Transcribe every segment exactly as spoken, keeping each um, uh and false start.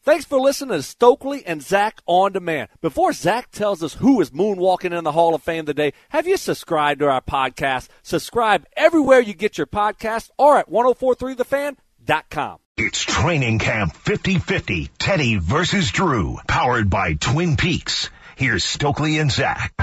Thanks for listening to Stokely and Zach On Demand. Before Zach tells us who is moonwalking in the Hall of Fame today, have you subscribed to our podcast? Subscribe everywhere you get your podcast or at ten forty-three the fan dot com. It's Training Camp fifty fifty, Teddy versus Drew, powered by Twin Peaks. Here's Stokely and Zach.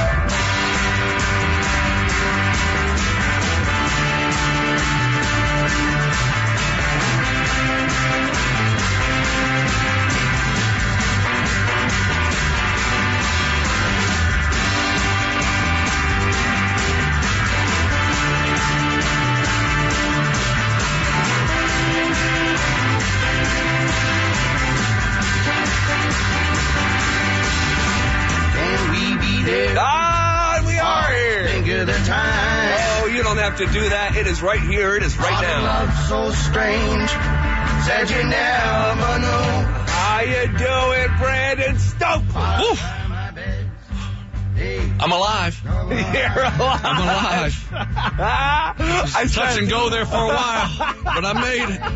To do that, it is right here, it is right now. Love so strange, said you never knew. How you doing, Brandon Stokely? Woof. I'm alive. You're alive. I'm alive. I touch said, and go there for a while, but I made it.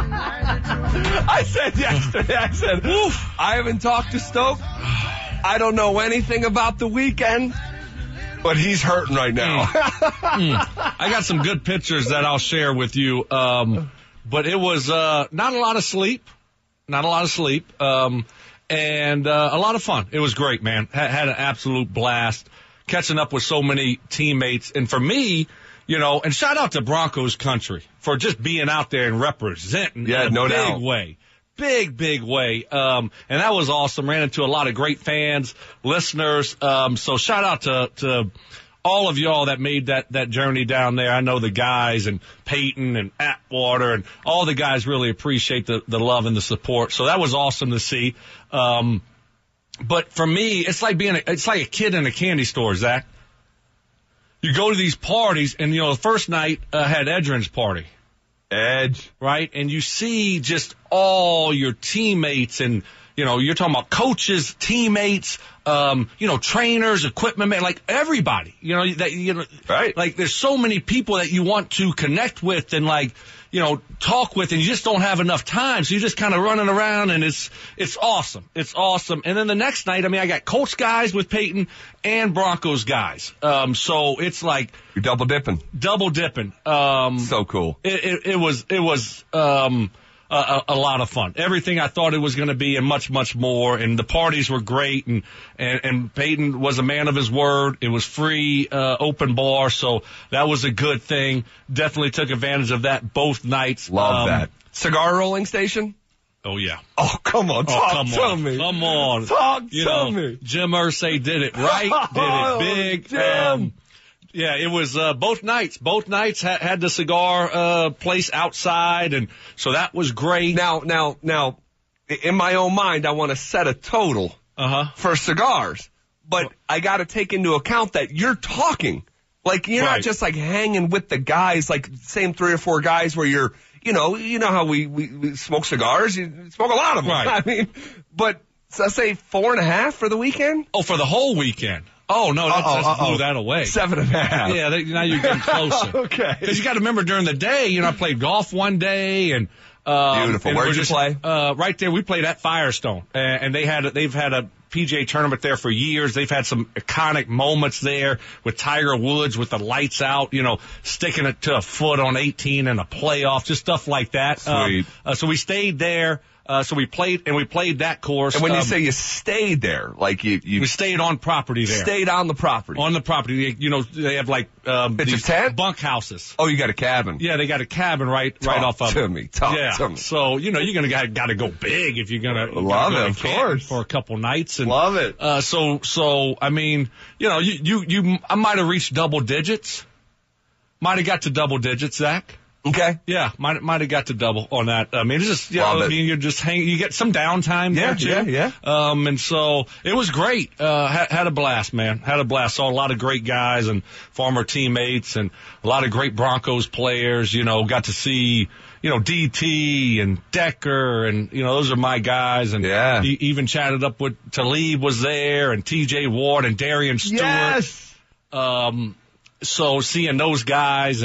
I said yesterday, I said, Woof. I haven't talked to Stoke. I don't know anything about the weekend. But he's hurting right now. mm. Mm. I got some good pictures that I'll share with you. Um, but it was uh, not a lot of sleep, not a lot of sleep, um, and uh, a lot of fun. It was great, man. Had, had an absolute blast catching up with so many teammates. And for me, you know, and shout out to Broncos country for just being out there and representing yeah, in a no big doubt. way. Big, big way. Um, and that was awesome. Ran into a lot of great fans, listeners. Um, so shout out to, to all of y'all that made that, that journey down there. I know the guys and Peyton and Atwater and all the guys really appreciate the, the love and the support. So that was awesome to see. Um, but for me, it's like being, a, it's like a kid in a candy store, Zach. You go to these parties and, you know, the first night, uh, had Edrin's party. Edge. Right? And you see just all your teammates and, you know, you're talking about coaches, teammates, um, you know, trainers, equipment man, like everybody, you know, that, you know, right. Like there's so many people that you want to connect with and like, you know, talk with, and you just don't have enough time. So you're just kind of running around, and it's, it's awesome. It's awesome. And then the next night, I mean, I got Colts guys with Peyton and Broncos guys. Um, so it's like. You're double dipping. Double dipping. Um, so cool. It, it, it was, it was, um, A, a, a lot of fun. Everything I thought it was going to be and much, much more. And the parties were great. And, and, and Peyton was a man of his word. It was free, uh, open bar. So that was a good thing. Definitely took advantage of that both nights. Love um, that. Cigar rolling station? Oh, yeah. Oh, come on. Talk oh, come to on. me. Come on. Talk you to know, me. Jim Irsay did it right. Did oh, it big. Jim. Um, Yeah, it was uh, both nights. Both nights ha- had the cigar uh, place outside, and so that was great. Now, now, now, in my own mind, I want to set a total uh-huh. for cigars, but I got to take into account that you're talking. Like, you're right. not just like hanging with the guys, like same three or four guys where you're, you know, you know how we, we, we smoke cigars. You smoke a lot of them. Right. I mean, but so let's say four and a half for the weekend. Oh, for the whole weekend. Oh, no, that's, uh-oh, that's uh-oh. blew that away. Seven and a half. Yeah, they, now you're getting closer. Okay. Because you got to remember during the day, you know, I played golf one day and. Um, Beautiful. And Where'd you just, play? Uh, right there. We played at Firestone, and, and they had they've had a P G A tournament there for years. They've had some iconic moments there with Tiger Woods with the lights out, you know, sticking it to a foot on eighteen in a playoff, just stuff like that. Sweet. Um, uh, so we stayed there. Uh, so we played, and we played that course. And when um, you say you stayed there, like you, you we stayed on property there. Stayed on the property. On the property. You know, they have like, um, It's a these tent? bunk houses. Oh, you got a cabin. Yeah, they got a cabin right, Talk right off of to it. me. Talk yeah. to me. So, you know, you're gonna got, got to go big if you're gonna, you're Love gonna it, go of to camp course. for a couple nights. And, Love it. Uh, so, so, I mean, you know, you, you, you, I might have reached double digits. Might have got to double digits, Zach. Okay. Yeah, might might have got to double on that. I mean, it's just, you Love know, it. I mean, you're just hanging, you get some downtime Yeah, there, too. yeah, yeah. Um, and so it was great. Uh, had, had a blast, man. Had a blast. Saw a lot of great guys and former teammates and a lot of great Broncos players, you know, got to see, you know, D T and Decker and, you know, those are my guys. And Yeah. e- even chatted up with Talib was there and T J Ward and Darian Stewart. Yes. Um, so seeing those guys and,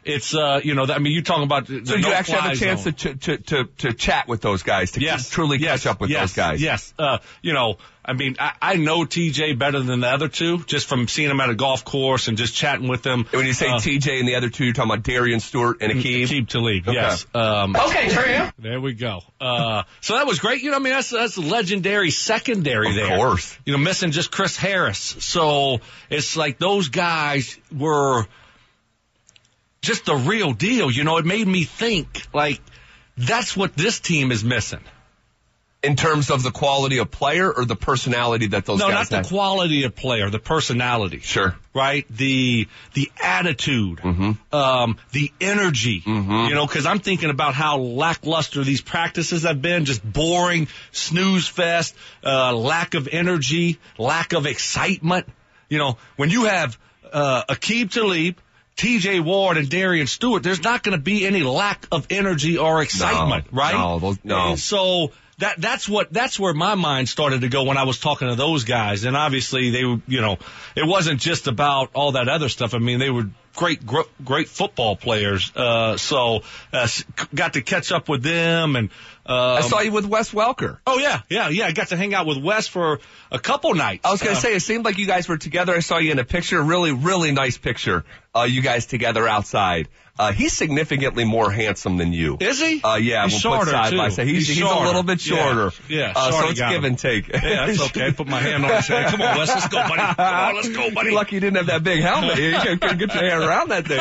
it's, uh, you know, I mean, you're talking about the So you no actually have a chance zone. to, to, to, to chat with those guys, to yes, truly yes, catch up with yes, those guys. Yes. Uh, you know, I mean, I, I know T J better than the other two, just from seeing him at a golf course and just chatting with them. And when you say uh, T J and the other two, you're talking about Darian Stewart and Aqib? Aqib Talib, Okay. yes. Um, Okay, Trey. There we go. Uh, so that was great. You know, I mean, that's, that's legendary secondary Of there. Of course. You know, missing just Chris Harris. So it's like those guys were just the real deal. You know, it made me think, like, that's what this team is missing. In terms of the quality of player or the personality that those no, guys not the have? quality of player, the personality. Sure. Right? The the attitude, Mm-hmm. um, the energy. Mm-hmm. You know, because I'm thinking about how lackluster these practices have been, just boring, snooze fest, uh, lack of energy, lack of excitement. You know, when you have uh, Aqib Talib, T J Ward, and Darian Stewart, there's not going to be any lack of energy or excitement, No, right? no, those, no. And so that that's what that's where my mind started to go when I was talking to those guys. And obviously they were, you know, it wasn't just about all that other stuff. I mean, they were great gr- great football players. Uh so uh, got to catch up with them. And um, I saw you with Wes Welker. Oh yeah, yeah, yeah. I got to hang out with Wes for a couple nights. I was going to Uh, say, it seemed like you guys were together. I saw you in a picture, really, really nice picture, uh, you guys together outside. Uh, he's significantly more handsome than you. Is he? Uh, yeah, He's we'll put shorter, side too. by side. He's, He's he's a shorter. little bit Yeah. shorter. Yeah, Uh, so shorty it's got give him. and take. Yeah, that's okay. Put my hand on his head. Come on, Wes, let's go, buddy. Come on, let's go, buddy. You're lucky you didn't have that big helmet. You couldn't get your hand around that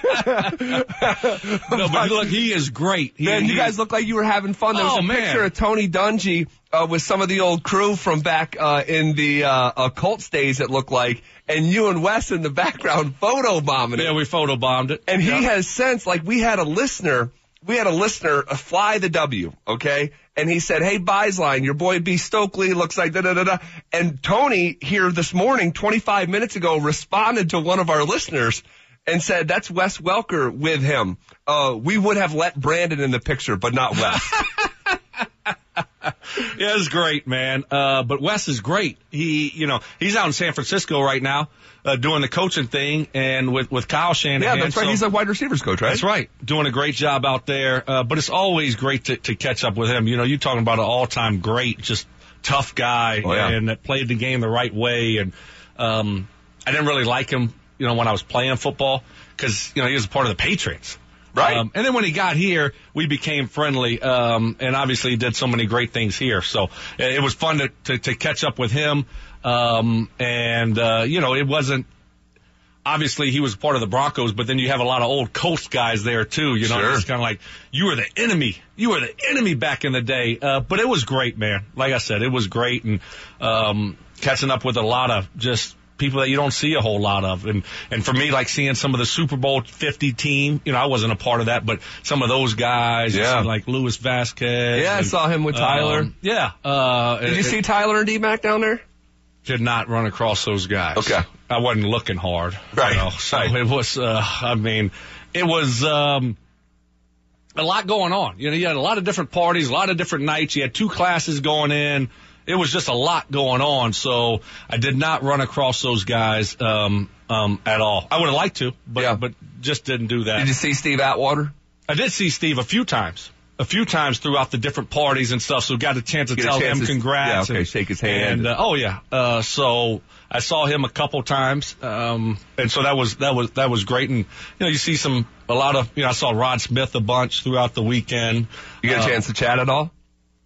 thing. No, but look, he is great. He, Man, you he- guys look like you were having fun. There was Oh, a man. picture of Tony Dungy uh, with some of the old crew from back uh, in the uh, uh, Colts days, it looked like, and you and Wes in the background photobombing it. Yeah, we photobombed it. And he Yeah. has since, like, we had a listener, we had a listener, uh, Fly the W, okay? And he said, hey, Beisline, your boy B. Stokely looks like da-da-da-da. And Tony here this morning, twenty-five minutes ago, responded to one of our listeners and said, that's Wes Welker with him. Uh, we would have let Brandon in the picture, but not Wes. Yeah, it's great, man. Uh, but Wes is great. He, you know, he's out in San Francisco right now, uh, doing the coaching thing and with, with Kyle Shanahan. Yeah, that's right. So- He's a wide receivers coach, right? That's right. Doing a great job out there. Uh, but it's always great to, to catch up with him. You know, you're talking about an all-time great, just tough guy Oh, yeah. and that played the game the right way. And, um, I didn't really like him, you know, when I was playing football because, you know, he was a part of the Patriots. Right. Um, and then when he got here, we became friendly, um, and obviously he did so many great things here. So it, it was fun to, to, to catch up with him. Um, and, uh, you know, it wasn't, obviously he was part of the Broncos, but then you have a lot of old Colts guys there too. You know, Sure. it's kind of like, you were the enemy. You were the enemy back in the day. Uh, but it was great, man. Like I said, it was great. And, um, catching up with a lot of just people that you don't see a whole lot of. And, and for me, like seeing some of the Super Bowl fifty team, you know, I wasn't a part of that, but some of those guys, you Yeah. see, like Luis Vasquez. Yeah, I and, saw him with Tyler. um, yeah. Uh, Did you it- see Tyler and D-Mac down there? Did not run across those guys. Okay. I wasn't looking hard. Right, You know, so right. it was, uh, I mean, it was, um, a lot going on. You know, you had a lot of different parties, a lot of different nights. You had two classes going in. It was just a lot going on. So I did not run across those guys, um, um, at all. I would have liked to, but, Yeah. but just didn't do that. Did you see Steve Atwater? I did see Steve a few times. A few times throughout the different parties and stuff, so got a chance to Get a tell chance him to- congrats. yeah, okay, and, shake his hand. And, uh, oh yeah, uh, so I saw him a couple times, um, and so that was that was that was great. And you know, you see some a lot of you know, I saw Rod Smith a bunch throughout the weekend. You get a Uh, chance to chat at all?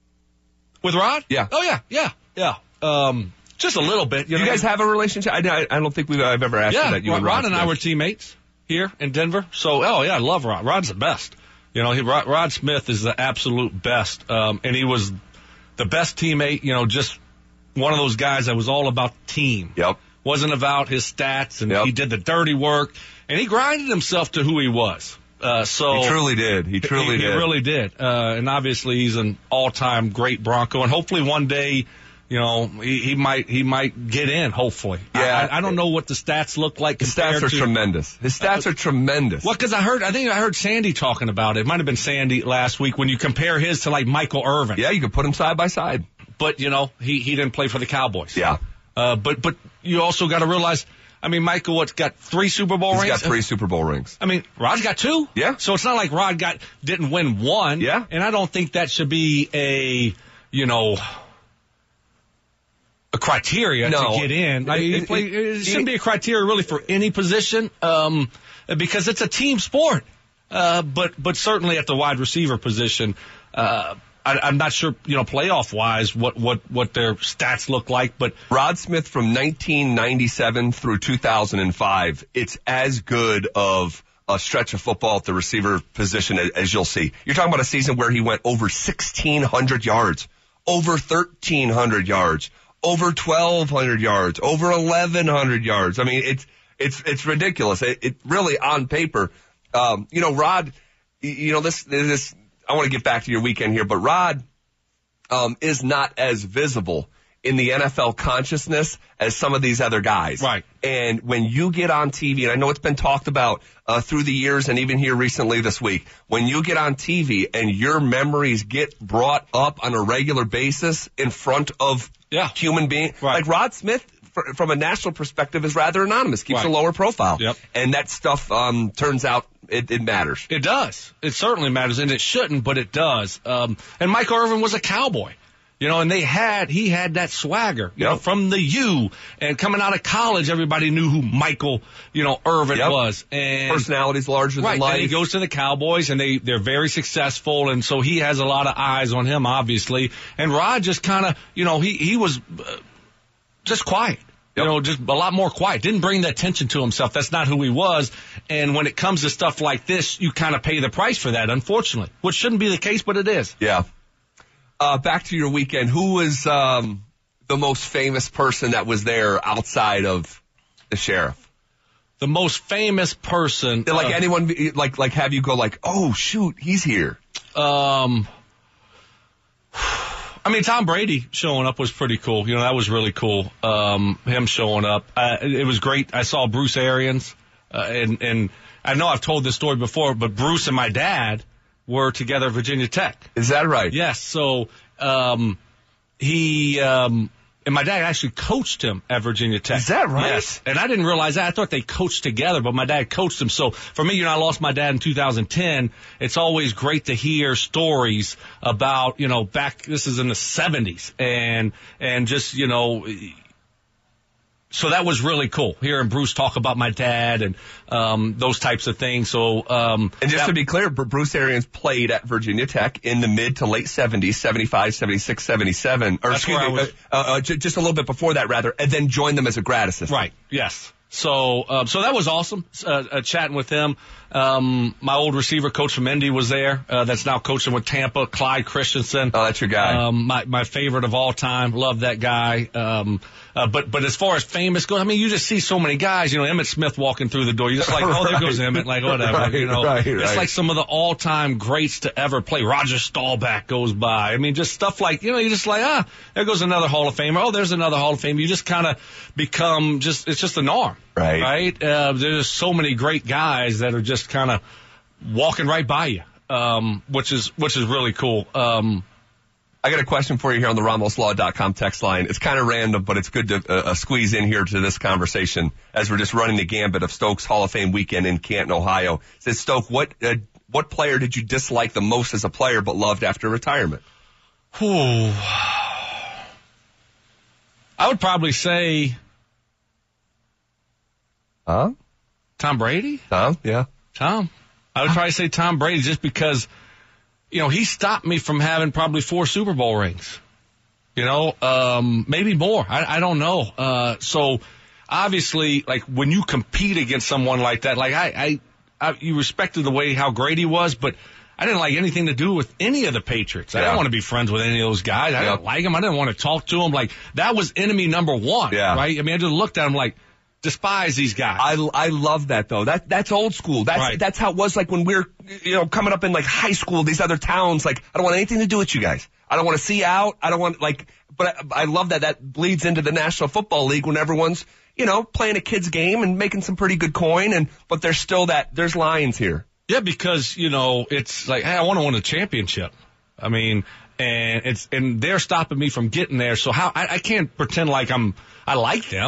with Rod? Yeah. Oh yeah, yeah, yeah. Um, just a little bit. You, You know, guys have a relationship? I, I, I don't think we've I've ever asked yeah, you that. You Rod, and Rod and I Smith. were teammates here in Denver. So, oh yeah, I love Rod. Rod's the best. You know, he, Rod, Rod Smith is the absolute best. Um, and he was the best teammate, you know, just one of those guys that was all about the team. Yep. Wasn't about his stats, and Yep. he did the dirty work, and he grinded himself to who he was. Uh, so He truly did. He truly he, did. He really did. Uh, and obviously he's an all-time great Bronco, and hopefully one day, you know, he, he might he might get in. Hopefully, Yeah. I, I don't know what the stats look like. His compared stats are to, tremendous. His stats are tremendous. Well, because I heard, I think I heard Sandy talking about it. It might have been Sandy last week when you compare his to like Michael Irvin. Yeah, you could put him side by side. But you know, he he didn't play for the Cowboys. Yeah. Uh, but but you also got to realize, I mean, Michael, what's got three Super Bowl He's rings? He's got three Super Bowl rings. I mean, Rod's got two. Yeah. So it's not like Rod got didn't win one. Yeah. And I don't think that should be a, you know, a criteria no. to get in. Like, it, it, play, it, it, it shouldn't be a criteria really for any position, um, because it's a team sport. Uh, but but certainly at the wide receiver position, uh, I, I'm not sure, you know, playoff wise, what what what their stats look like. But Rod Smith from nineteen ninety-seven through two thousand five, it's as good of a stretch of football at the receiver position as, as you'll see. You're talking about a season where he went over sixteen hundred yards, over thirteen hundred yards, over twelve hundred yards, over eleven hundred yards. I mean, it's it's it's ridiculous. It, it really on paper. Um, you know, Rod, you know, this, this, I want to get back to your weekend here, but Rod, um, is not as visible in the N F L consciousness as some of these other guys. Right. And when you get on T V, and I know it's been talked about, uh, through the years and even here recently this week, when you get on T V and your memories get brought up on a regular basis in front of yeah. human beings, right. like Rod Smith, from a national perspective, is rather anonymous, keeps right. a lower profile. Yep. And that stuff, um, turns out it, it matters. It does. It certainly matters, and it shouldn't, but it does. Um, and Michael Irvin was a cowboy, you know, and they had, he had that swagger, you yep. know, from the U, and coming out of college, everybody knew who Michael, you know, Irvin yep. was. And personalities larger right, than life. Then he goes to the Cowboys, and they, they're very successful, and so he has a lot of eyes on him, obviously. And Rod just kind of, you know, he, he was uh, just quiet. You know, just a lot more quiet. Didn't bring the attention to himself. That's not who he was. And when it comes to stuff like this, you kind of pay the price for that, unfortunately. Which shouldn't be the case, but it is. Yeah. Uh, back to your weekend. Who was um, the most famous person that was there outside of the sheriff? The most famous person. Like uh, anyone, like like have you go like, oh, shoot, he's here. Um... I mean, Tom Brady showing up was pretty cool. You know, that was really cool. Um, him showing up. Uh, it was great. I saw Bruce Arians, uh, and, and I know I've told this story before, but Bruce and my dad were together at Virginia Tech. Is that right? Yes. So, um, he, um, and my dad actually coached him at Virginia Tech. Is that right? Yes. And I didn't realize that. I thought they coached together, but my dad coached him. So for me, you know, I lost my dad in two thousand ten. It's always great to hear stories about, you know, back, this is in the seventies, and, and just, you know, so that was really cool, hearing Bruce talk about my dad and um, those types of things. So, um, and just that, to be clear, Bruce Arians played at Virginia Tech in the mid to late seventies, seventy-five, seventy-six, seventy-seven, or excuse me, was, uh, uh, j- just a little bit before that, rather, and then joined them as a grad assistant. Right. Yes. So, um, so that was awesome. Uh, uh, chatting with him. Um, my old receiver coach from Indy was there. Uh, that's now coaching with Tampa, Clyde Christensen. Oh, that's your guy. Um, my, my favorite of all time. Love that guy. Um, uh, but, but as far as famous goes, I mean, you just see so many guys, you know, Emmitt Smith walking through the door. You're just like, oh, there right. goes Emmitt, like whatever, right, you know. right, it's right. like some of the all-time greats to ever play. Roger Staubach goes by. I mean, just stuff like, you know, you're just like, ah, there goes another Hall of Famer. Oh, there's another Hall of Famer. You just kind of become just, it's just the norm. Right. Right? Uh, there's so many great guys that are just kind of walking right by you, um, which is, which is really cool. Um, I got a question for you here on the Ramos Law dot com text line. It's kind of random, but it's good to uh, uh, squeeze in here to this conversation as we're just running the gambit of Stokes Hall of Fame weekend in Canton, Ohio. It says, Stoke, what, uh, what player did you dislike the most as a player but loved after retirement? Whew. I would probably say Huh? Tom Brady. Tom? Yeah. Tom. I would probably say Tom Brady just because, you know, he stopped me from having probably four Super Bowl rings. You know, um, maybe more. I, I don't know. Uh, so obviously, like when you compete against someone like that, like I, I, I you respected the way how great he was, but I didn't like anything to do with any of the Patriots. I Yeah. didn't want to be friends with any of those guys. I Yep. didn't like them. I didn't want to talk to them. Like that was enemy number one. Yeah. Right. I mean, I just looked at them like, despise these guys. I, I love that though. That that's old school. That's Right. that's how it was like when we were you know coming up in like high school. These other towns, like I don't want anything to do with you guys. I don't want to see you out. I don't want like. But I, I love that that bleeds into the National Football League when everyone's you know playing a kid's game and making some pretty good coin. And but there's still that there's lines here. Yeah, because you know it's like, hey, I want to win a championship. I mean, and it's and they're stopping me from getting there. So how I, I can't pretend like I'm I like them.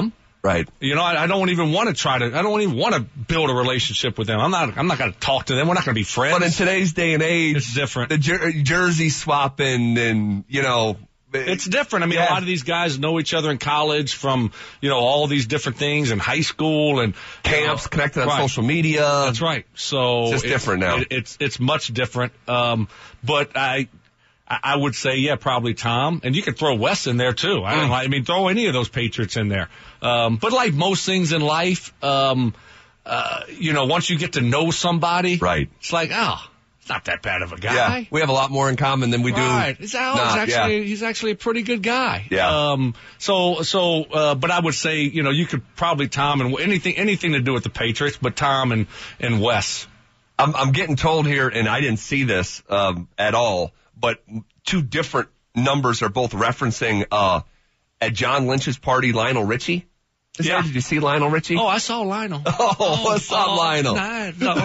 Right. You know, I, I don't even want to try to. I don't even want to build a relationship with them. I'm not. I'm not going to talk to them. We're not going to be friends. But in today's day and age, it's different. The jer- jersey swapping and you know. It's different. I mean, yeah. a lot of these guys know each other in college from, you know, all these different things in high school and camps, you know, connected on right. social media. That's right. So it's just different now. It, it's it's much different. Um, but I I would say, yeah, probably Tom, and you could throw Wes in there too. I, don't, I mean, throw any of those Patriots in there. Um, but like most things in life, um, uh, you know, once you get to know somebody, right? It's like, oh. It's not that bad of a guy. Yeah, we have a lot more in common than we do. Right. He's, oh, not, he's actually, yeah. he's actually a pretty good guy. Yeah. Um, so, so, uh, but I would say, you know, you could probably Tom and anything, anything to do with the Patriots, but Tom and, and Wes. I'm, I'm getting told here, and I didn't see this, um, at all, but two different numbers are both referencing, uh, at John Lynch's party, Lionel Richie. Is Yeah. There, did you see Lionel Richie? Oh, I saw Lionel. Oh, oh what's up, oh, Lionel? Nah, no,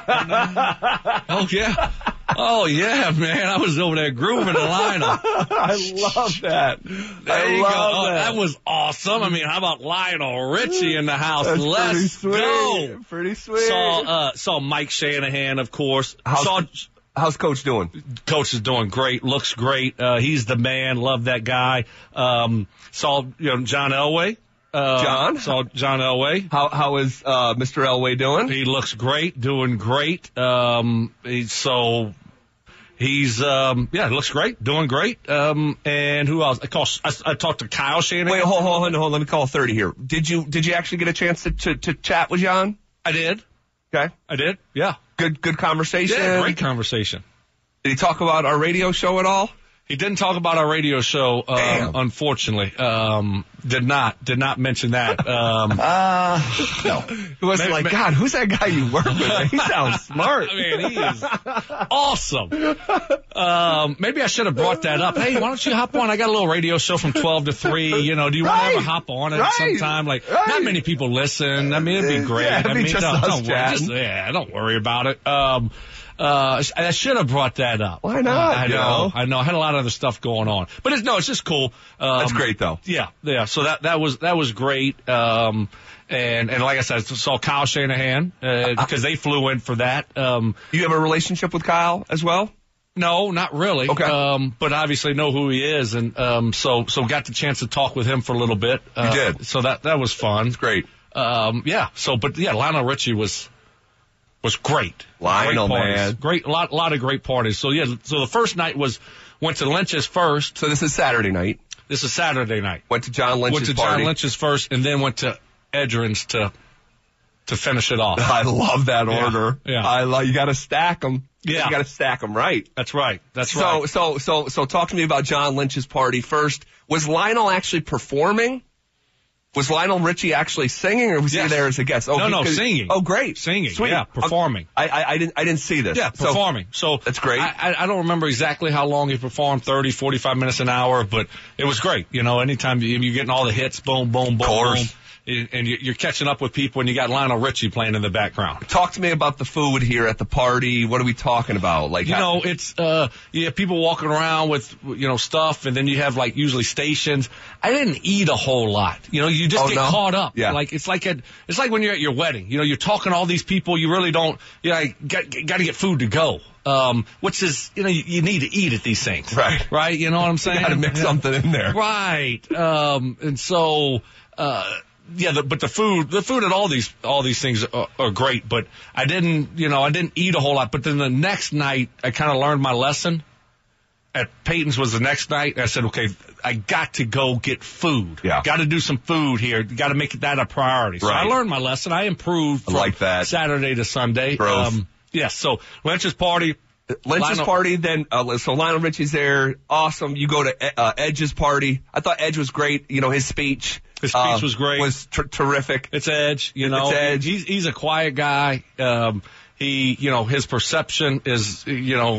no. Oh, yeah. Oh, yeah, man. I was over there grooving to Lionel. I love that. There I you love go. Oh, that. that was awesome. I mean, how about Lionel Richie in the house? That's Let's pretty sweet. go. Pretty sweet. Saw, uh, saw Mike Shanahan, of course. How's, saw how's Coach doing? Coach is doing great. Looks great. Uh, he's the man. Love that guy. Um, saw, you know, John Elway. Uh, John? Saw John Elway. How how is uh, Mister Elway doing? He looks great, doing great. Um, he's so he's um, yeah, looks great, doing great. Um, and who else? I, call, I, I talked to Kyle Shanahan. Wait, hold, hold, hold, hold. Let me call thirty here. Did you did you actually get a chance to, to, to chat with John? I did. Okay. I did. Yeah. Good good conversation. Yeah, great conversation. Did he talk about our radio show at all? He didn't talk about our radio show, um, unfortunately. Um, did not, did not mention that. Um, uh, no. It was maybe, like, maybe, God, who's that guy you work with? He sounds smart. I mean, he is awesome. Um, maybe I should have brought that up. Hey, why don't you hop on? I got a little radio show from twelve to three. You know, do you right. want to ever hop on it right. sometime? Like, right. not many people listen. I mean, it'd be great. Yeah, it'd I be mean, just don't, us don't worry. Just, yeah, don't worry about it. Um, Uh, I should have brought that up. Why not? Uh, I know, know. I know. I had a lot of other stuff going on, but it's no, it's just cool. Um, That's great though. Yeah, yeah. So that that was that was great. Um, and and like I said, I saw Kyle Shanahan uh, because they flew in for that. Um, you have a relationship with Kyle as well? No, not really. Okay. Um, but obviously know who he is, and um, so so got the chance to talk with him for a little bit. Uh, you did. So that that was fun. It's great. Um, yeah. So, but yeah, Lionel Richie was. was great. Lionel, great man. Great, a lot, lot of great parties. So yeah, so the first night was, went to Lynch's first. So this is Saturday night. This is Saturday night. Went to John Lynch's Went to party. John Lynch's first and then went to Edgerrin's to, to finish it off. I love that Yeah. order. Yeah. I love, you gotta stack them. Yeah. You gotta stack them right. That's right. That's so, right. So, so, so talk to me about John Lynch's party first. Was Lionel actually performing? Was Lionel Richie actually singing, or was Yes. he there as a guest? Oh, No, no, because- singing. Oh, great, Singing, Sweet. yeah, performing. I, I, I didn't, I didn't see this. Yeah, So- performing. So That's great. I, I, I don't remember exactly how long he performed, thirty, forty-five minutes an hour, but it was great. You know, anytime you, you're getting all the hits, boom, boom, boom, Course. boom. And you're catching up with people, and you got Lionel Richie playing in the background. Talk to me about the food here at the party. What are we talking about? Like, You how- know, it's, uh, you have people walking around with, you know, stuff, and then you have, like, usually stations. I didn't eat a whole lot. You know, you just Oh, get no? caught up. Yeah. Like, it's like a, it's like when you're at your wedding. You know, you're talking to all these people, you really don't, you know, got, got to get food to go. Um, which is, you know, you, you need to eat at these things. Right. Right? You know what I'm saying? you gotta mix Yeah. something in there. Right. Um, and so, uh, yeah, the, but the food, the food at all these, all these things are, are great, but I didn't, you know, I didn't eat a whole lot. But then the next night, I kind of learned my lesson. At Peyton's was the next night. I said, okay, I got to go get food. Yeah. Got to do some food here. Got to make that a priority. So Right. I learned my lesson. I improved I from like that. Saturday to Sunday. Growth. Um, yes. So Lynch's party. Lynch's Lionel- party, then uh, so Lionel Richie's there. Awesome. You go to uh, Edge's party. I thought Edge was great. You know, his speech. His speech uh, was great. Was ter- terrific. It's Edge, you know. It's Edge. He's he's a quiet guy. Um, he, you know, his perception is, you know,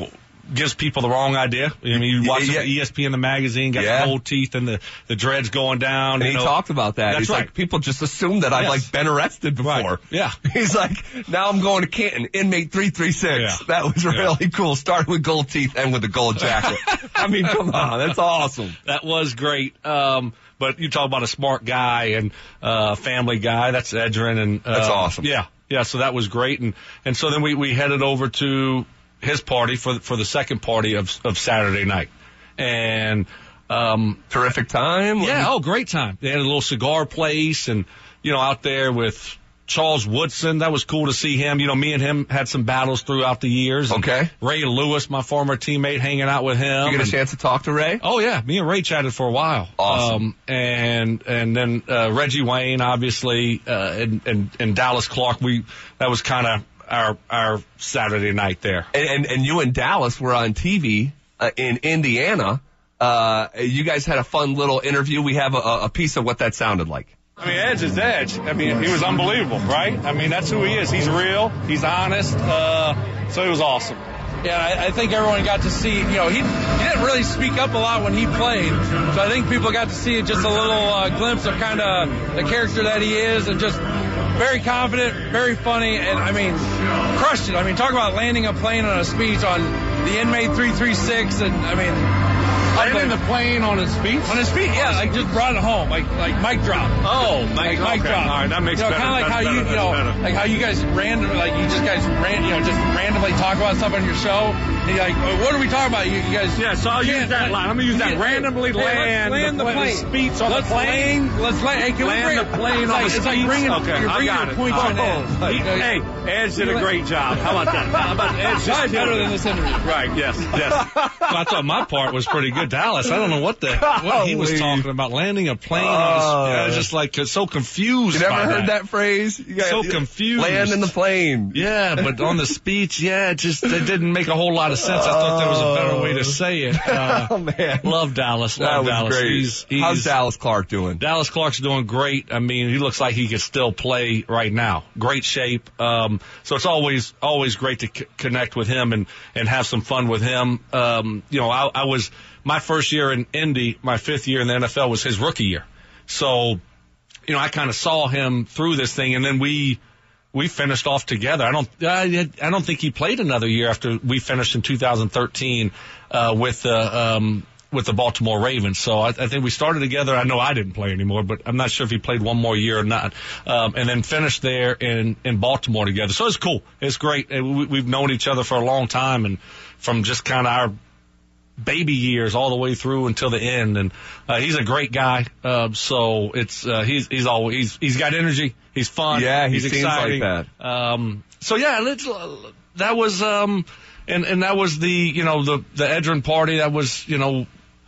gives people the wrong idea. I mean, you watch yeah, yeah. E S P N, the magazine, got yeah. the gold teeth and the, the dreads going down. And you he know. talked about that. That's He's right. like, people just assume that I've Yes. like been arrested before. Right. Yeah. He's like, now I'm going to Canton, inmate three three six. Yeah. That was Yeah. really cool. Started with gold teeth and with a gold jacket. I mean, come on. That's awesome. That was great. Um, but you talk about a smart guy and uh, family guy. That's Edgerrin. And, uh, That's awesome. Yeah. Yeah. So that was great. And, and so then we, we headed over to his party for, for the second party of, of Saturday night. And, um, Terrific time. yeah. Oh, great time. They had a little cigar place and, you know, out there with Charles Woodson. That was cool to see him. You know, me and him had some battles throughout the years. And Okay. Ray Lewis, my former teammate, hanging out with him. You get a and, chance to talk to Ray? Oh yeah, me and Ray chatted for a while. Awesome. Um, and and then uh, Reggie Wayne, obviously, uh, and, and and Dallas Clark. We that was kind of our our Saturday night there. And, and, and you and Dallas were on T V uh, in Indiana. Uh, you guys had a fun little interview. We have a, a piece of what that sounded like. I mean, Edge is Edge. I mean, he was unbelievable, right? I mean, that's who he is. He's real. He's honest. Uh, so it was awesome. Yeah, I, I think everyone got to see, you know, he, he didn't really speak up a lot when he played. So I think people got to see just a little uh, glimpse of kind of the character that he is, and just very confident, very funny, and I mean, crushed it. I mean, talk about landing a plane on a speech on the inmate three three six, and I mean, Landing the plane on his feet? on his feet, yeah, like just brought it home, like like mic drop. Oh, Like mic, mic okay. drop. All right, that makes you know, better. kind of like That's how better. you, you know, That's better. like how you guys random, like you just guys ran, you know, just randomly talk about stuff on your show. And you're like, oh, what are we talking about? You, you guys. Yeah, so I'll use can't- that line. I'm gonna use that. Yeah, Randomly hey, let's land land the the pla- plane. speech on the let's plane. Land, let's land. Hey, can Land we bring, the plane it's on like, the it's like speech. bringing, Okay, you're I bringing got your it. point to an Oh, end. he- You know, hey, Edge did a great job. How about that? How about Edge? Probably just better killed than it. this interview. Right, yes, yes. Well, I thought my part was pretty good. Dallas, I don't know what the what he was Golly. talking about, landing a plane Oh. on his, I was just like so confused You never by heard that, phrase? You So confused. Land in the plane. Yeah, but on the speech, yeah, it just it didn't make a whole lot of sense. I thought there was a better way to say it. Uh, Oh, man. love Dallas. That Love was Dallas. great. He's, he's, How's Dallas Clark doing? Dallas Clark's doing great. I mean, he looks like he could still play right now. Great shape. Um, so it's always always great to c- connect with him and and have some fun with him. Um, you know, I, I was my first year in Indy, my fifth year in the N F L was his rookie year. So, you know, I kind of saw him through this thing, and then we we finished off together. I don't I, I don't think he played another year after we finished in two thousand thirteen uh, with uh, um, with the Baltimore Ravens. So I, I think we started together. I know I didn't play anymore, but I'm not sure if he played one more year or not. Um, and then finished there in in Baltimore together. So it's cool. It's great. And we, we've known each other for a long time, and from just kind of our baby years all the way through until the end. And uh, he's a great guy. Uh, so it's uh, he's he's always he's, he's got energy. He's fun. Yeah, he he's seems like exciting. that. Um, so yeah, let's, uh, that was um, and and that was the you know the the Edgerrin party. That was you know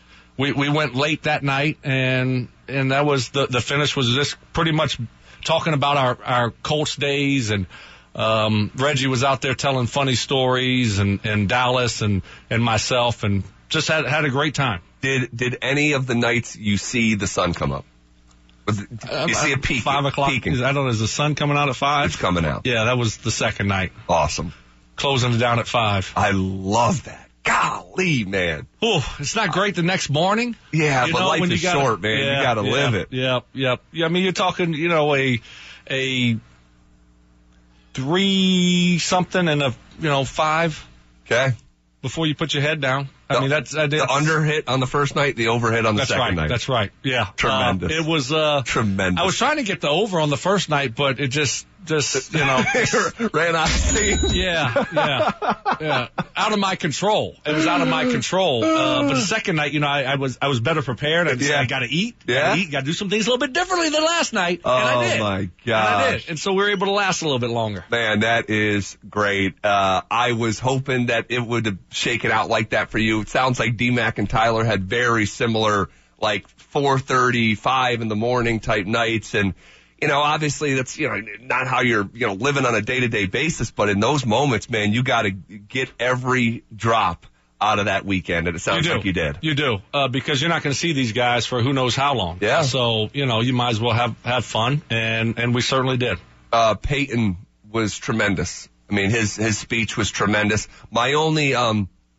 we we went late that night, and and that was the the finish was just pretty much talking about our our Colts days. And um, Reggie was out there telling funny stories, and and Dallas and and myself, and just had had a great time. Did did any of the nights you see the sun come up? Was it, you see it peaking? Five o'clock. Peaking. Is- I don't know. Is the sun coming out at five? It's coming out. Yeah, that was the second night. Awesome. Closing it down at five. I love that. Golly, man. Oh, it's not great the next morning. Yeah, You but know, life when is you gotta- short, man. Yeah, you got to yeah, live it. Yep, yep. Yeah, I mean, you're talking, you know, a a three something and a you know five Okay. before you put your head down. I The- mean, that's I did. The under hit on the first night, the over hit on the That's second right. night. That's right. Yeah. Tremendous. Uh, it was uh Tremendous. I was trying to get the over on the first night, but it just just you know ran out of steam. Yeah, yeah, yeah. Out of my control. It was out of my control. Uh, but the second night, you know, I, I was I was better prepared. I, Yeah. I got to eat. Yeah. Gotta eat. Got to do some things a little bit differently than last night. Oh, and I did. my And I did. gosh. And so we were able to last a little bit longer. Man, that is great. Uh, I was hoping that it would have shaken out like that for you. It sounds like D-Mac and Tyler had very similar, like four thirty, five in the morning type nights. And, you know, obviously that's, you know, not how you're, you know, living on a day-to-day basis. But in those moments, man, you got to get every drop out of that weekend. And it sounds you do. like you did. You do. Uh, because you're not going to see these guys for who knows how long. Yeah. So, you know, you might as well have, have fun. And, and we certainly did. Uh, Peyton was tremendous. I mean, his, his speech was tremendous. My only, um,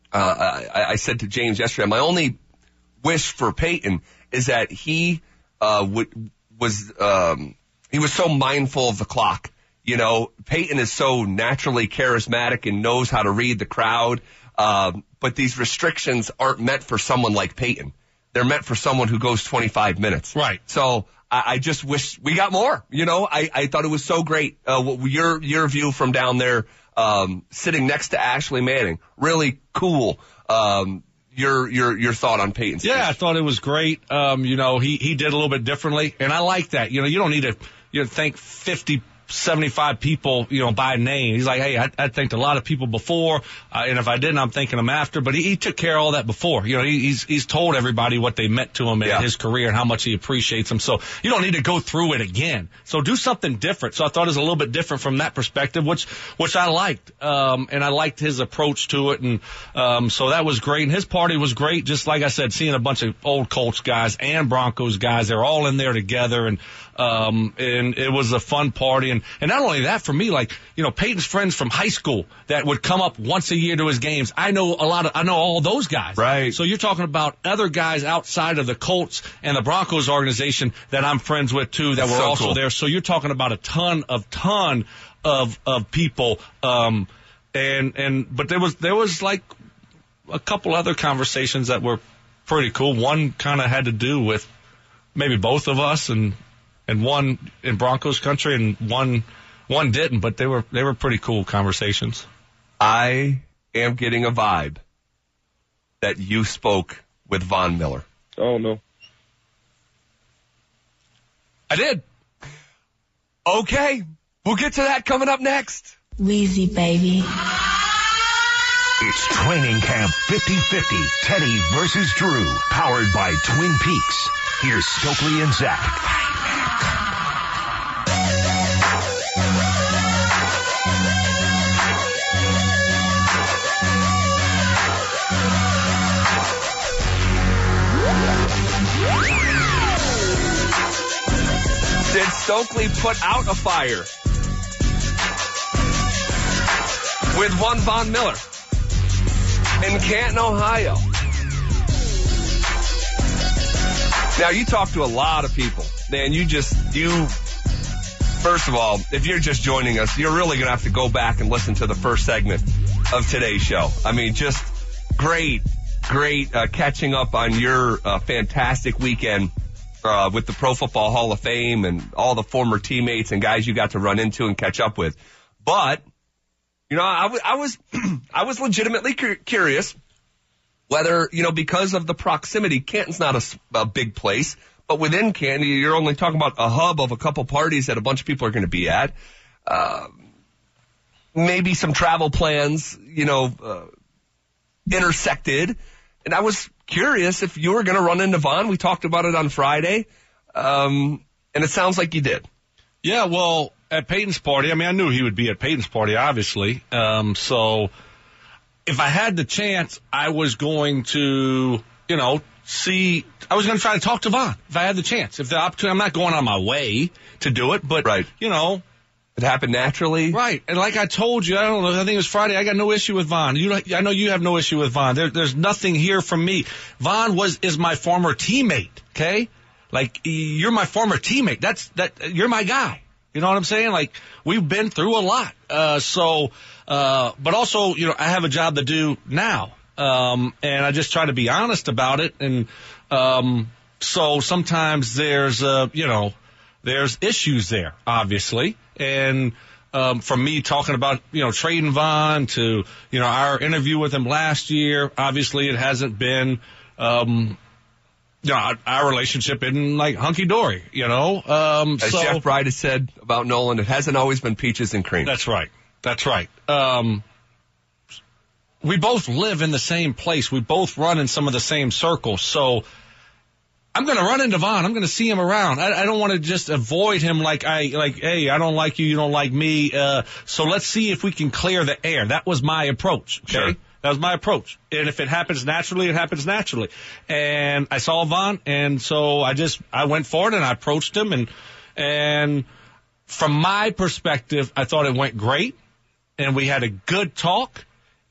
uh, I, I said to James yesterday, my only wish for Peyton is that he uh, would was um, he was so mindful of the clock. You know, Peyton is so naturally charismatic and knows how to read the crowd. Um, but these restrictions aren't meant for someone like Peyton. They're meant for someone who goes twenty-five minutes. Right. So I, I just wish we got more. You know, I, I thought it was so great. Uh, what, your your view from down there, um, sitting next to Ashley Manning, really cool. Um, your your your thought on Peyton's Yeah, speech. I thought it was great. Um, you know, he he did a little bit differently, and I like that. You know, you don't need to you know thank fifty. seventy-five people, you know, by name. He's like, hey, I, I thanked a lot of people before, uh, and if I didn't, I'm thanking them after. But he, he took care of all that before. You know, he, he's he's told everybody what they meant to him in yeah. his career and how much he appreciates them. So you don't need to go through it again. So do something different. So I thought it was a little bit different from that perspective, which which I liked, um, and I liked his approach to it, and um, so that was great. And his party was great. Just like I said, seeing a bunch of old Colts guys and Broncos guys, they're all in there together, and um, and it was a fun party. And and not only that, for me, like, you know, Peyton's friends from high school that would come up once a year to his games. I know a lot of, I know all those guys. Right. So you're talking about other guys outside of the Colts and the Broncos organization that I'm friends with too, that That's were so also cool. there. So you're talking about a ton of, ton of, of people. Um, and, and, but there was, there was like a couple other conversations that were pretty cool. One kind of had to do with maybe both of us, and, and one in Broncos country, and one, One didn't, but they were they were pretty cool conversations. I am getting a vibe that you spoke with Von Miller. Oh, no. I did. Okay, we'll get to that coming up next. Weezy, baby. It's Training Camp fifty fifty, Teddy versus Drew, powered by Twin Peaks. Here's Stokely and Zach. Did Stokely put out a fire with one Von Miller in Canton, Ohio? Now, you talk to a lot of people. Man, you just, you, first of all, if you're just joining us, you're really going to have to go back and listen to the first segment of today's show. I mean, just great, great uh, catching up on your uh, fantastic weekend. Uh, with the Pro Football Hall of Fame and all the former teammates and guys you got to run into and catch up with. But, you know, I, w- I was, I was legitimately cu- curious whether, you know, because of the proximity, Canton's not a, a big place, but within Canton, you're only talking about a hub of a couple parties that a bunch of people are going to be at. Uh, maybe some travel plans, you know, uh, intersected. And I was curious if you were going to run into Von. We talked about it on Friday, um, and it sounds like you did. Yeah, well, at Peyton's party, I mean, I knew he would be at Peyton's party, obviously. Um, so if I had the chance, I was going to, you know, see, I was going to try to talk to Von if I had the chance. If the opportunity, I'm not going on my way to do it, but, right. you know. It happened naturally. Right. And like I told you, I don't know, I think it was Friday, I got no issue with Von. You, I know you have no issue with Von. There, there's nothing here from me. Von was, is my former teammate, okay? Like, you're my former teammate. That's, that, you're my guy. You know what I'm saying? Like, we've been through a lot. Uh, so, uh, but also, you know, I have a job to do now. Um, and I just try to be honest about it. And, um, so sometimes there's, uh, you know, there's issues there, obviously. And, um, from me talking about, you know, trading Von to, you know, our interview with him last year, obviously it hasn't been, um, you know, our, our relationship isn't like hunky-dory, you know. Um, As so, Jeff Bryde has said about Nolan, it hasn't always been peaches and cream. That's right. That's right. Um, we both live in the same place. We both run in some of the same circles. So I'm going to run into Von. I'm going to see him around. I, I don't want to just avoid him like I, like, hey, I don't like you, you don't like me. Uh, so let's see if we can clear the air. That was my approach. Okay. Sure. That was my approach. And if it happens naturally, it happens naturally. And I saw Von, and so I just, I went forward and I approached him, and, and from my perspective, I thought it went great, and we had a good talk,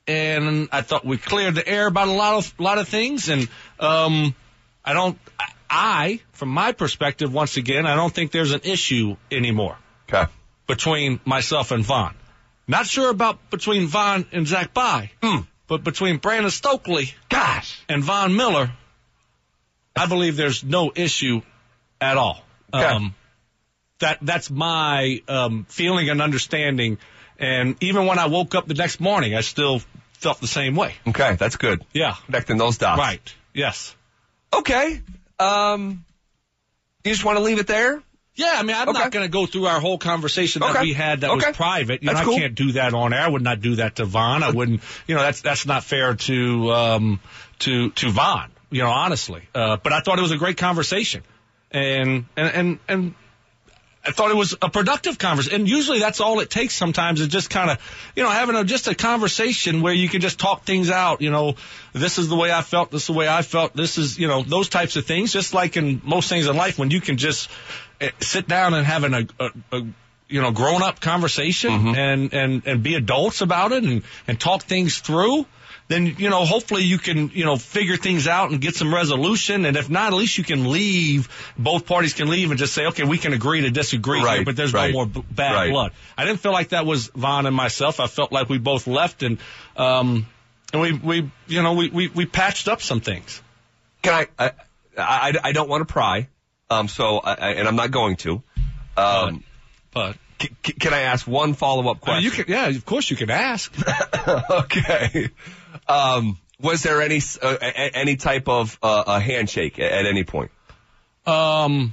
and I thought we cleared the air about a lot of lot of things. And um, I don't, I, from my perspective, once again, I don't think there's an issue anymore okay. between myself and Von. Not sure about between Von and Zach Bye, mm. but between Brandon Stokely, gosh, and Von Miller, I believe there's no issue at all. Okay. Um, that that's my um, feeling and understanding. And even when I woke up the next morning, I still felt the same way. Okay, that's good. Yeah. Connecting those dots. Right. Yes. Okay. Um, you just want to leave it there? Yeah, I mean, I'm okay. not going to go through our whole conversation that okay. we had that okay. was private. You that's know, cool. I can't do that on air. I would not do that to Von. I wouldn't, you know, that's that's not fair to um, to to Von, you know, honestly. Uh, but I thought it was a great conversation. And and and, and I thought it was a productive conversation. And usually that's all it takes sometimes is just kind of, you know, having a, just a conversation where you can just talk things out. You know, this is the way I felt. This is the way I felt. This is, you know, those types of things. Just like in most things in life, when you can just uh, sit down and have an, a, a, a you know, grown up conversation mm-hmm. and, and, and be adults about it and, and talk things through. Then, you know, hopefully you can, you know, figure things out and get some resolution. And if not, at least you can leave. Both parties can leave and just say, okay, we can agree to disagree right, here, but there's right, no more b- bad right. blood. I didn't feel like that was Von and myself. I felt like we both left and, um, and we, we, you know, we, we, we patched up some things. Can I, I, I, I don't want to pry, um, so, I, and I'm not going to. Um, but, c- c- can I ask one follow-up question? Uh, you can, yeah, of course you can ask. Okay. Um, was there any uh, any type of uh, a handshake at, at any point? Um,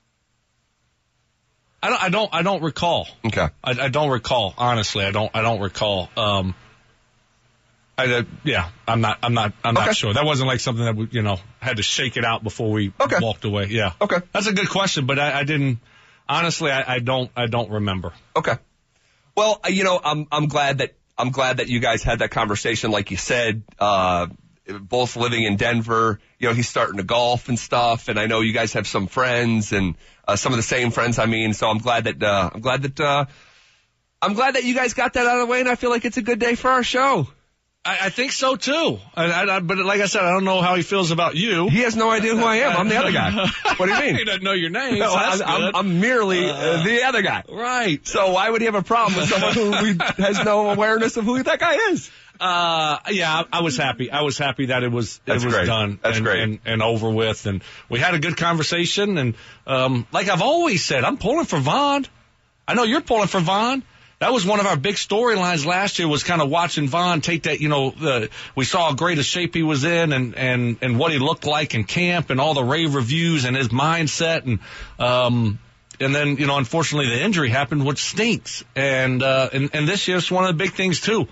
I don't, I don't, I don't recall. Okay. I, I don't recall. Honestly, I don't, I don't recall. Um, I, uh, yeah, I'm not, I'm not, I'm okay. not sure. That wasn't like something that we, you know, had to shake it out before we okay. walked away. Yeah. Okay. That's a good question, but I, I didn't. Honestly, I, I don't, I don't remember. Okay. Well, you know, I'm I'm glad that. I'm glad that you guys had that conversation, like you said, uh, both living in Denver. You know, he's starting to golf and stuff, and I know you guys have some friends and uh, some of the same friends. I mean, so I'm glad that uh, I'm glad that uh, I'm glad that you guys got that out of the way, and I feel like it's a good day for our show. I, I think so too. I, I, but like I said, I don't know how he feels about you. He has no idea who I am. I'm the other guy. What do you mean? He doesn't know your name. No, So that's I'm, good. I'm, I'm merely uh, the other guy. Right. So why would he have a problem with someone who we, has no awareness of who that guy is? Uh, yeah, I, I was happy. I was happy that it was, That's it was great. done. That's and, great. And, and over with. And we had a good conversation. And, um, like I've always said, I'm pulling for Von. I know you're pulling for Von. That was one of our big storylines last year was kind of watching Von take that, you know, the, we saw how great a shape he was in and, and, and what he looked like in camp and all the rave reviews and his mindset. And, um, and then, you know, unfortunately the injury happened, which stinks. And, uh, and, and this year's one of the big things too.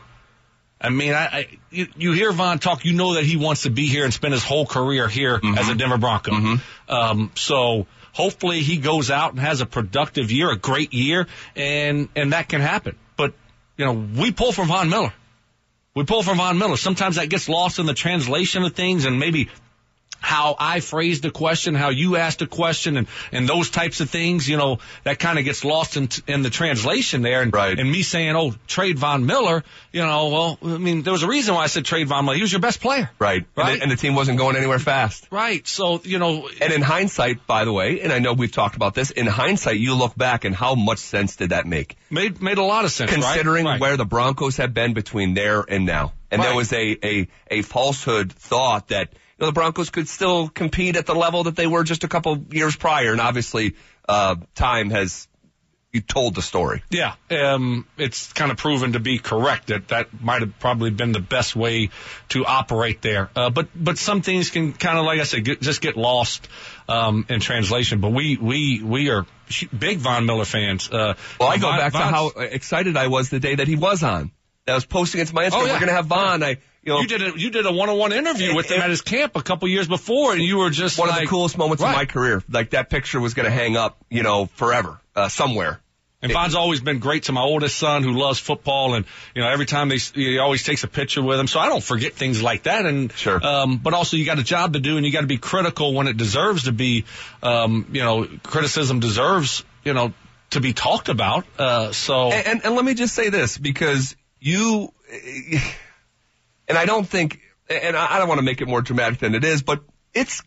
I mean, I, I you, you hear Von talk, you know that he wants to be here and spend his whole career here mm-hmm. as a Denver Bronco. Mm-hmm. Um, so, hopefully he goes out and has a productive year, a great year, and, and that can happen. But, you know, we pull for Von Miller. We pull for Von Miller. Sometimes that gets lost in the translation of things and maybe how I phrased the question, how you asked a question, and, and those types of things, you know, that kind of gets lost in, in the translation there. And, right. and me saying, oh, trade Von Miller, you know, well, I mean, there was a reason why I said trade Von Miller. He was your best player. Right. Right. And the, and the team wasn't going anywhere fast. Right. So, you know. And in hindsight, by the way, and I know we've talked about this, in hindsight, you look back and how much sense did that make? Made, made a lot of sense, Considering right? Right. where the Broncos have been between there and now. And right. there was a, a, a falsehood thought that, you know, the Broncos could still compete at the level that they were just a couple years prior. And obviously, uh, time has, you told the story. Yeah. Um, it's kind of proven to be correct that that might have probably been the best way to operate there. Uh, but, but some things can kind of, like I said, get, just get lost, um, in translation. But we, we, we are big Von Miller fans. Uh, well, I go Von, back Von's, to how excited I was the day that he was on. I was posting it to my Instagram. Oh, yeah. We're going to have Von. I, You know, you did a you did a one-on-one interview with him it, at his camp a couple years before, and you were just one like, of the coolest moments right. of my career. Like that picture was going to hang up, you know, forever uh, somewhere. And it, Von's always been great to my oldest son who loves football, and you know every time they he always takes a picture with him, so I don't forget things like that. And sure, um, but also you got a job to do, and you got to be critical when it deserves to be. Um, you know, criticism deserves you know to be talked about. Uh, so and, and and let me just say this because you. And I don't think, and I don't want to make it more dramatic than it is, but it's,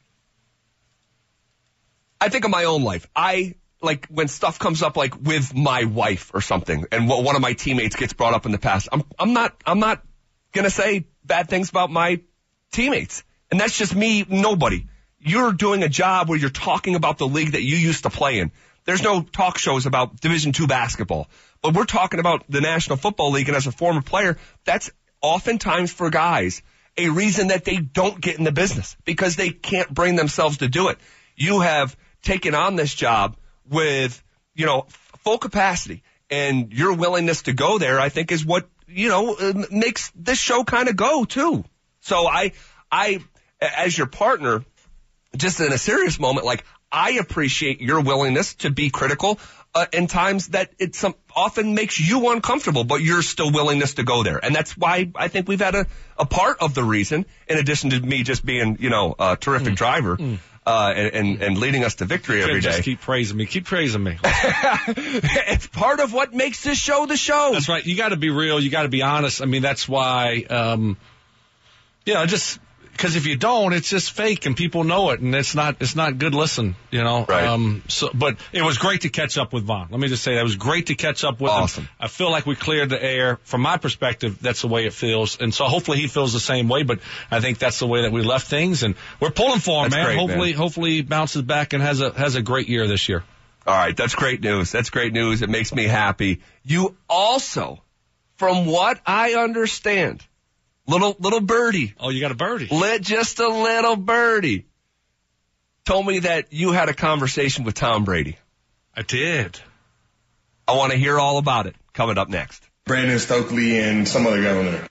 I think of my own life. I, like, when stuff comes up, like, with my wife or something, and one of my teammates gets brought up in the past, I'm, I'm not, I'm not gonna say bad things about my teammates. And that's just me, nobody. You're doing a job where you're talking about the league that you used to play in. There's no talk shows about Division two basketball. But we're talking about the National Football League, and as a former player, that's oftentimes for guys a reason that they don't get in the business because they can't bring themselves to do it. You have taken on this job with, you know, full capacity, and your willingness to go there, I think, is what, you know, makes this show kind of go, too. So I, I, as your partner, just in a serious moment, like, I appreciate your willingness to be critical uh, in times that it some, often makes you uncomfortable, but you're still willingness to go there. And that's why I think we've had a, a part of the reason, in addition to me just being, you know, a terrific mm. driver mm. Uh, and, and, and leading us to victory every day. Just keep praising me. Keep praising me. It's part of what makes this show the show. That's right. You got to be real. You got to be honest. I mean, that's why, um, you know, just... Because if you don't, it's just fake, and people know it, and it's not it's not good listen, you know. Right. Um, so, but it was great to catch up with Von. Let me just say that it was great to catch up with awesome. him. I feel like we cleared the air. From my perspective, that's the way it feels, and so hopefully he feels the same way. But I think that's the way that we left things, and we're pulling for him, that's man. Great, hopefully, man. hopefully he bounces back and has a has a great year this year. All right, that's great news. That's great news. It makes me happy. You also, from what I understand. Little little birdie. Oh, you got a birdie. Lit, just a little birdie. Told me that you had a conversation with Tom Brady. I did. I want to hear all about it. Coming up next. Brandon Stokely and some other guy on there.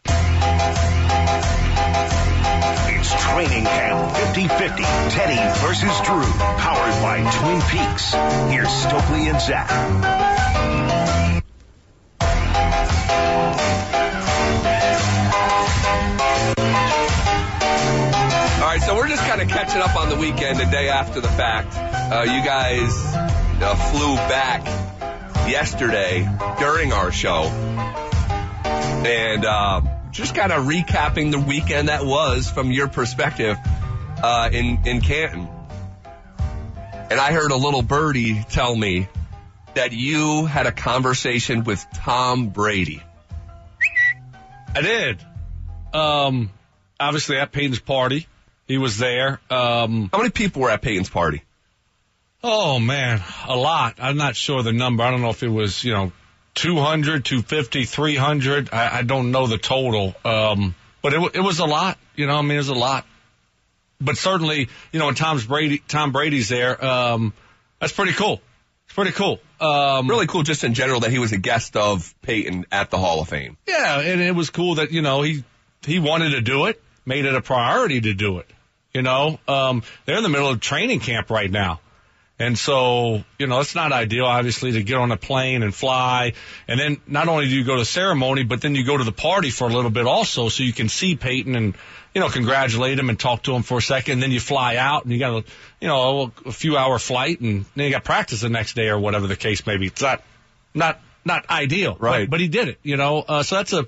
It's Training Camp fifty fifty. Teddy versus Drew. Powered by Twin Peaks. Here's Stokely and Zach. All right, so we're just kind of catching up on the weekend, a day after the fact. Uh, you guys uh, flew back yesterday during our show. And uh, just kind of recapping the weekend that was from your perspective uh, in, in Canton. And I heard a little birdie tell me that you had a conversation with Tom Brady. I did. Um, obviously at Peyton's party. He was there. Um, How many people were at Peyton's party? Oh, man, a lot. I'm not sure the number. I don't know if it was, you know, two hundred, two fifty, three hundred. I, I don't know the total. Um, but it, it was a lot. You know, I mean, it was a lot. But certainly, you know, when Tom's Brady, Tom Brady's there, um, that's pretty cool. It's pretty cool. Um, really cool just in general that he was a guest of Peyton at the Hall of Fame. Yeah, and it was cool that, you know, he he wanted to do it, made it a priority to do it. You know, um, they're in the middle of training camp right now. And so, you know, it's not ideal, obviously, to get on a plane and fly. And then not only do you go to the ceremony, but then you go to the party for a little bit also so you can see Peyton and, you know, congratulate him and talk to him for a second. And then you fly out and you got a, you know, a, a few hour flight and then you got practice the next day or whatever the case may be. It's not, not, not ideal. Right. But, but he did it, you know. Uh, so that's a,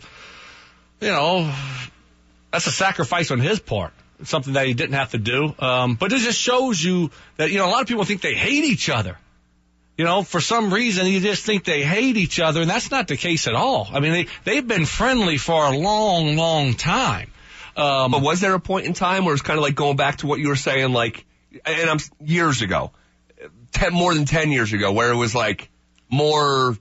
you know, that's a sacrifice on his part. Something that he didn't have to do. Um, but it just shows you that, you know, a lot of people think they hate each other. You know, for some reason, you just think they hate each other, and that's not the case at all. I mean, they, they've been friendly for a long, long time. Um, but was there a point in time where it's kind of like going back to what you were saying, like, and I'm years ago, ten, more than ten years ago, where it was like more,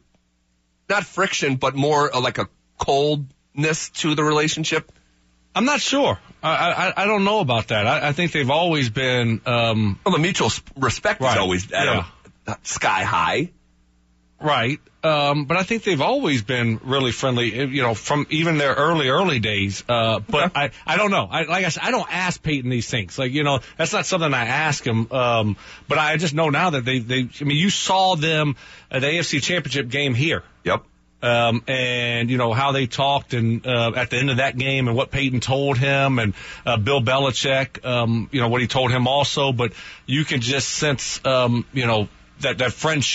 not friction, but more like a coldness to the relationship? I'm not sure. I, I I don't know about that. I, I think they've always been. Um, well, the mutual respect right. is always at yeah. a sky high, right? Um, but I think they've always been really friendly. You know, from even their early early days. Uh, but I I don't know. I, like I said, I don't ask Peyton these things. Like, you know, that's not something I ask him. Um, but I just know now that they they. I mean, you saw them at the A F C Championship game here. Yep. Um, and, you know, how they talked and, uh, at the end of that game and what Peyton told him and, uh, Bill Belichick, um, you know, what he told him also. But you can just sense, um, you know, that, that friendship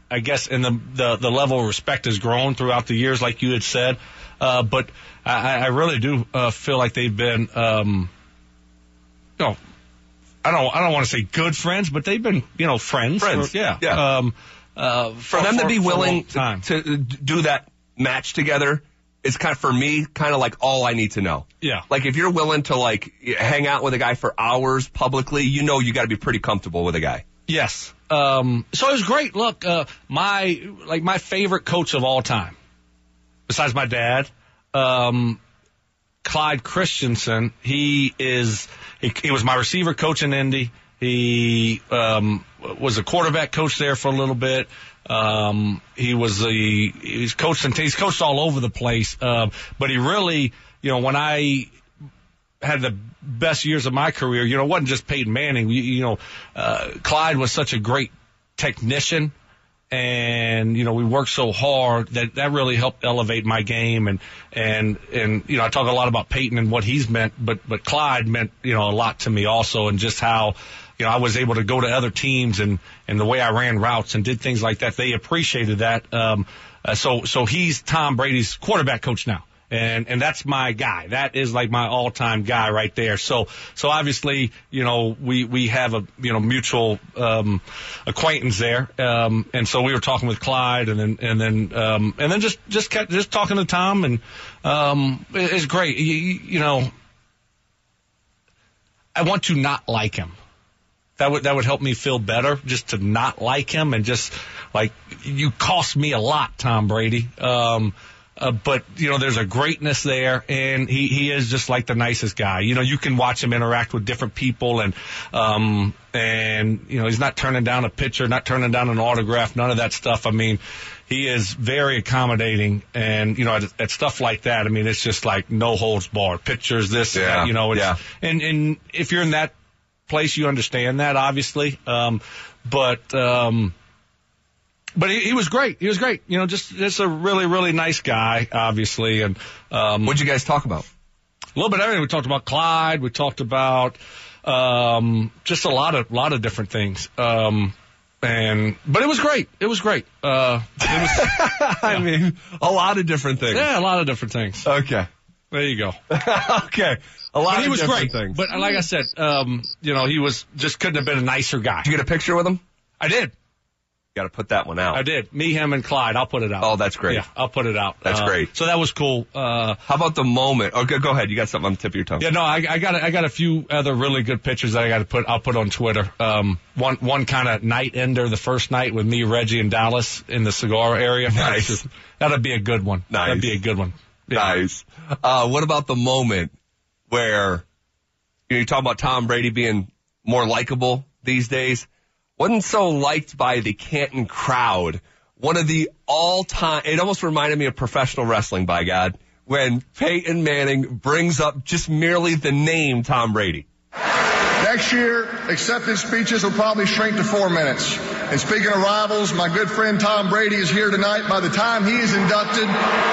I guess, and the, the, the level of respect has grown throughout the years, like you had said. Uh, but I, I really do uh, feel like they've been, um, you know, I don't, I don't want to say good friends, but they've been, you know, friends. Friends. For, yeah. yeah. Um, uh, for, for them for, to be willing to, to do that match together is kind of, for me, kind of like all I need to know. Yeah. Like if you're willing to like hang out with a guy for hours publicly, you know you got to be pretty comfortable with a guy. Yes. Um, so it was great. Look, uh, my, like my favorite coach of all time, besides my dad, um, Clyde Christensen, he is, he, he was my receiver coach in Indy. He, um, was a quarterback coach there for a little bit. Um, he was the, he's coached and he's coached all over the place. Um, but he really, you know, when I had the best years of my career, you know, it wasn't just Peyton Manning. You, you know, uh, Clyde was such a great technician. And, you know, we worked so hard that that really helped elevate my game. And, and, and, you know, I talk a lot about Peyton and what he's meant, but, but Clyde meant, you know, a lot to me also, and just how, you know, I was able to go to other teams and, and the way I ran routes and did things like that. They appreciated that. Um, uh, so, so he's Tom Brady's quarterback coach now. And, and that's my guy. That is like my all-time guy right there. So, so obviously, you know, we, we have a, you know, mutual, um, acquaintance there. Um, and so we were talking with Clyde and then, and then, um, and then just, just kept, just talking to Tom, and, um, it, it's great. You, you know, I want to not like him. That would, that would help me feel better, just to not like him and just like, you cost me a lot, Tom Brady. Um, Uh, but, you know, there's a greatness there, and he, he is just like the nicest guy. You know, you can watch him interact with different people, and, um, and, you know, he's not turning down a picture, not turning down an autograph, none of that stuff. I mean, he is very accommodating, and, you know, at, at stuff like that, I mean, it's just like no holds barred. Pictures, this, yeah, that, you know, it's, yeah. and, and if you're in that place, you understand that, obviously. Um, but, um, But he, he was great. He was great. You know, just just a really, really nice guy, obviously. And um, what'd you guys talk about? A little bit of everything. We talked about Clyde. We talked about um, just a lot of lot of different things. Um, and but it was great. It was great. Uh, it was. I mean, a lot of different things. Yeah, a lot of different things. Okay. There you go. Okay. A lot but he of was different great. things. But like I said, um, you know, he was just couldn't have been a nicer guy. Did you get a picture with him? I did. Got to put that one out. I did. Me, him, and Clyde. I'll put it out. Oh, that's great. Yeah, I'll put it out. That's uh, great. So that was cool. Uh, How about the moment? Okay, go ahead. You got something on the tip of your tongue. Yeah, no, I, I got I got a few other really good pictures that I got to put. I'll put on Twitter. Um, one one kind of night ender, the first night with me, Reggie, and Dallas in the cigar area. Nice. Just, that'd be a good one. Nice. That'd be a good one. Yeah. Nice. Uh, what about the moment where, you know, you talk about Tom Brady being more likable these days? Wasn't so liked by the Canton crowd. One of the all-time, it almost reminded me of professional wrestling, by God, when Peyton Manning brings up just merely the name Tom Brady. Next year, acceptance speeches will probably shrink to four minutes. And speaking of rivals, my good friend Tom Brady is here tonight. By the time he is inducted,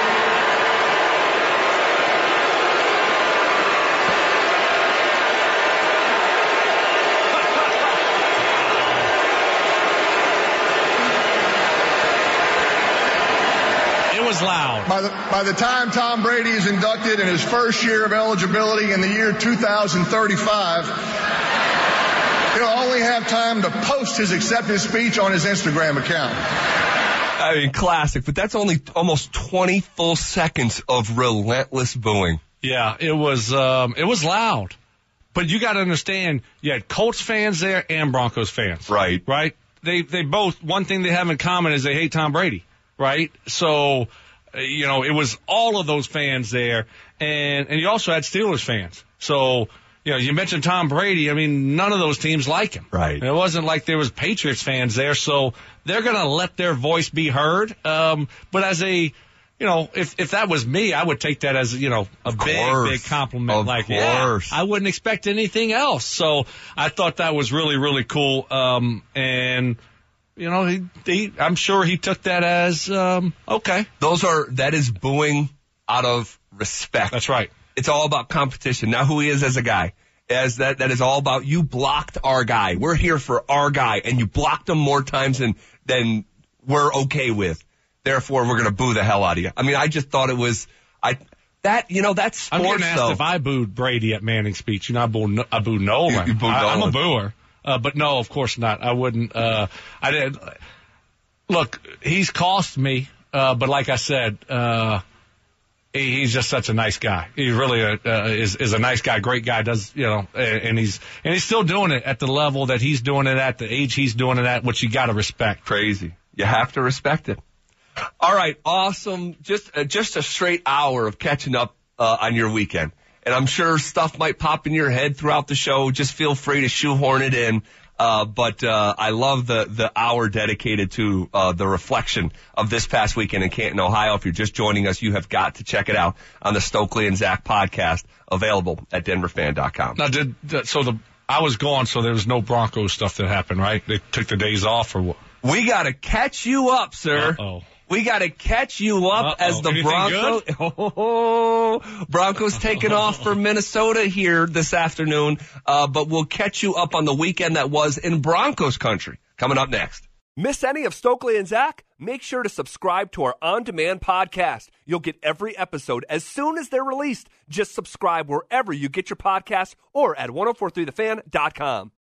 loud. By the, by the time Tom Brady is inducted in his first year of eligibility in the year two thousand thirty-five, he'll only have time to post his acceptance speech on his Instagram account. I mean, classic, but that's only almost twenty full seconds of relentless booing. Yeah, it was, um, it was loud. But you got to understand, you had Colts fans there and Broncos fans. Right. Right? They, they both, one thing they have in common is they hate Tom Brady. Right? So, you know, it was all of those fans there, and, and you also had Steelers fans. So, you know, you mentioned Tom Brady. I mean, none of those teams like him. Right. It wasn't like there was Patriots fans there, so they're going to let their voice be heard. Um, but as a, you know, if, if that was me, I would take that as, you know, a of big, course. big compliment. Of like, course. yeah, I wouldn't expect anything else. So I thought that was really, really cool. Um, and, You know, he, he, I'm sure he took that as, um, okay. Those are, that is booing out of respect. That's right. It's all about competition, not who he is as a guy. As that, that is all about, you blocked our guy. We're here for our guy, and you blocked him more times than, than we're okay with. Therefore, we're going to boo the hell out of you. I mean, I just thought it was I that you know that's sports. I'm getting asked though. if I booed Brady at Manning's speech. You know, I boo I boo Nolan. You, you boo I, Nolan. I'm a booer, uh, but no, of course not. I wouldn't. Uh, I did. Look, he's cost me, uh, but like I said. Uh, He's just such a nice guy. He really a, uh, is is a nice guy, great guy. Does you know? And he's and he's still doing it at the level that he's doing it at, the age he's doing it at, which you got to respect. Crazy. You have to respect it. All right, awesome. Just uh, just a straight hour of catching up uh, on your weekend, and I'm sure stuff might pop in your head throughout the show. Just feel free to shoehorn it in. Uh, but, uh, I love the, the hour dedicated to, uh, the reflection of this past weekend in Canton, Ohio. If you're just joining us, you have got to check it out on the Stokely and Zach podcast, available at denver fan dot com. Now, did, so the, I was gone, so there was no Broncos stuff that happened, right? They took the days off or what? We gotta catch you up, sir. Uh-oh. We got to catch you up Uh-oh. as the Anything Broncos. Oh, Broncos taking off for Minnesota here this afternoon, uh, but we'll catch you up on the weekend that was in Broncos country. Coming up next. Miss any of Stokely and Zach? Make sure to subscribe to our on-demand podcast. You'll get every episode as soon as they're released. Just subscribe wherever you get your podcasts or at ten forty-three the fan dot com.